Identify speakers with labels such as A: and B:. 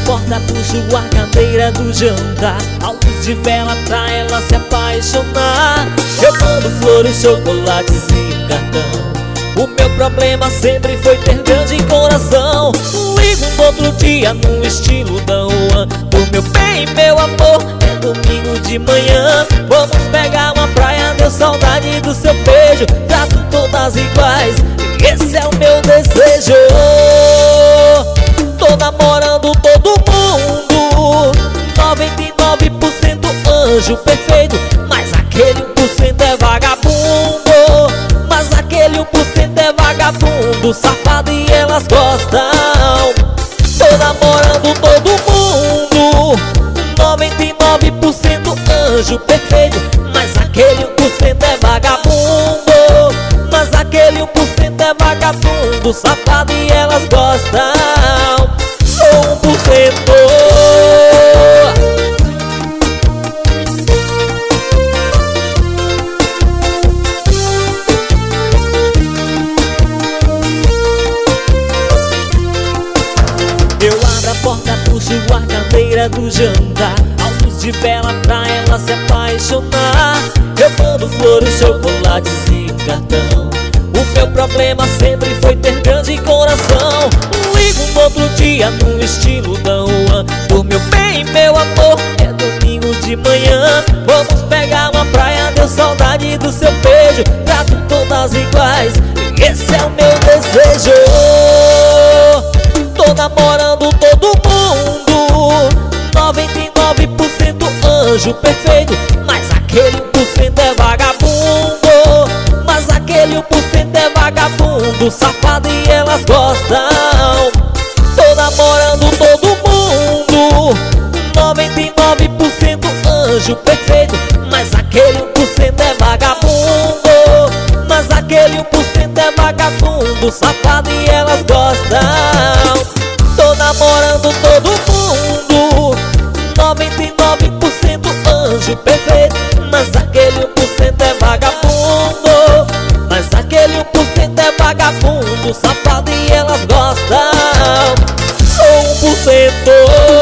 A: porta, puxo a cadeira do jantar, a luz de vela pra ela se apaixonar. Eu mando flores, chocolates e um cartão. O meu problema sempre foi ter grande coração. Ligo no outro dia no estilo da rua. Do meu bem, meu amor, é domingo de manhã. Vamos pegar uma praia, deu saudade do seu beijo. Trato todas iguais, esse é o meu desejo. Tô namorando todo mundo, 99% anjo perfeito, mas aquele 1% é vagabundo. Mas aquele 1% é vagabundo, safado, e elas gostam. Tô namorando todo mundo, 99% anjo perfeito, mas aquele 1% é vagabundo. Mas aquele 1% é vagabundo, safado, e elas gostam. Sou 1%. Eu abro a porta, puxo a cadeira do jantar, a luz de vela pra ela se apaixonar. Eu mando flores, chocolates e um cartão. O meu problema sempre foi ter grande coração. Ligo no outro dia no estilo da rua. Do meu bem, meu amor, é domingo de manhã. Vamos pegar uma praia, deu saudade do seu beijo. Trato todas iguais, esse é o meu desejo. Tô namorando todo mundo, 99% anjo perfeito, mas aquele 1% é vagabundo. Mas aquele 1% é vagabundo, safado, e elas gostam. Tô namorando todo mundo, 99% anjo perfeito, mas aquele 1% é vagabundo. Mas aquele 1% é vagabundo, safado, e elas gostam. Tô namorando todo mundo, 99% anjo perfeito, mas aquele 1% é vagabundo. Mas aquele 1% é vagabundo, safado, e elas gostam. Sou 1%.